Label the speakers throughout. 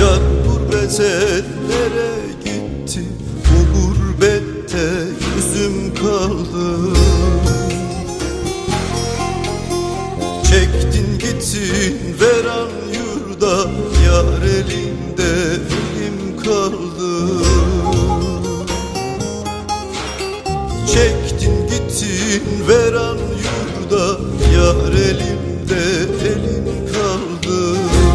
Speaker 1: Yar gurbet ellere gitti, bu gurbette gözüm kaldı. Çektin gittin veran yurda, yar elinde elim kaldı. Çektin gittin veran yurda, yar elimde elim kaldı.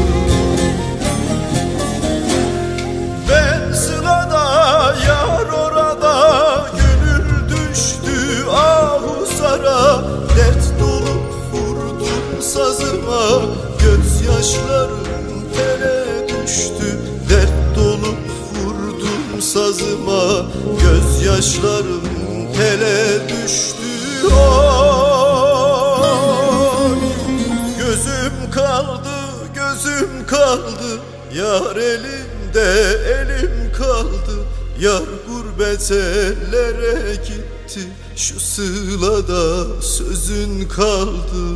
Speaker 1: Ben sırada, yar orada, gönül düştü ahusara. Dert dolup vurdum sazıma, gözyaşlarım tele düştü. Dert dolup vurdum sazıma, gözyaşlarım tele düştü. Oy, gözüm kaldı, gözüm kaldı, yar elinde elim kaldı. Yar gurbet ellere gitti, şu sılada sözün kaldı.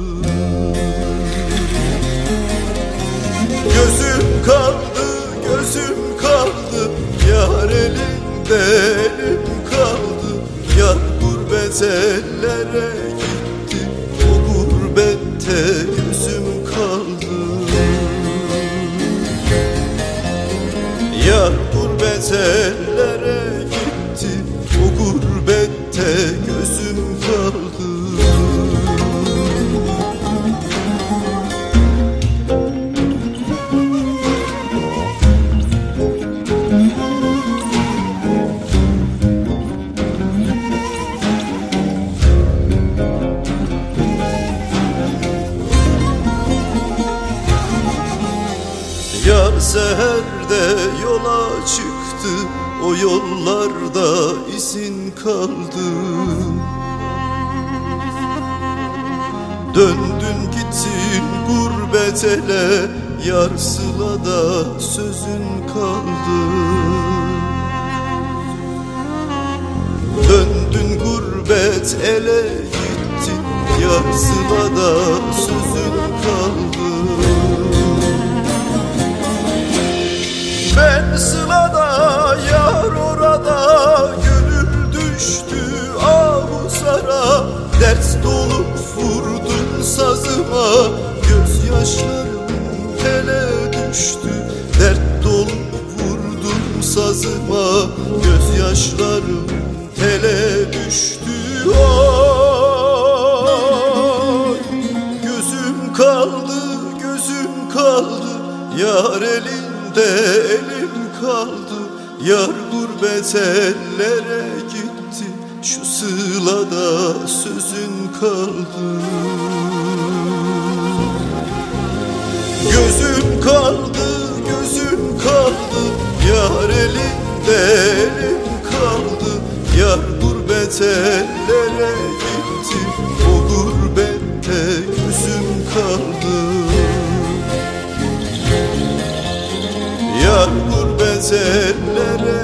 Speaker 1: Gözüm kaldı, gözüm kaldı, yar elinde elim kaldı. Yar gurbet ellere gitti, o gurbette gözüm kaldı. Yar gurbet ellere gitti, o gurbette gözüm kaldı. Yar seherde yola çıktı, o yollarda izin kaldı. Döndün gittin gurbet ele, yar sılada sözün kaldı. Döndün gurbet ele gittin, yar sılada sözün kaldı. Ben sılada, yar orada, gönül düştü ahusara. Dert dolup vurdun sazıma, gözyaşlarım tele düştü. Dert dolup vurdun sazıma, gözyaşlarım tele düştü. Oy, gözüm kaldı, gözüm kaldı, yar elinde elim kaldı. Yar gurbet ellere gitti, şu sılada sözün kaldı. Gözüm kaldı, gözüm kaldı, yar elinde elim kaldı. Yar gurbet ellere gitti, o gurbette gözüm kaldı. Yar gurbet ellere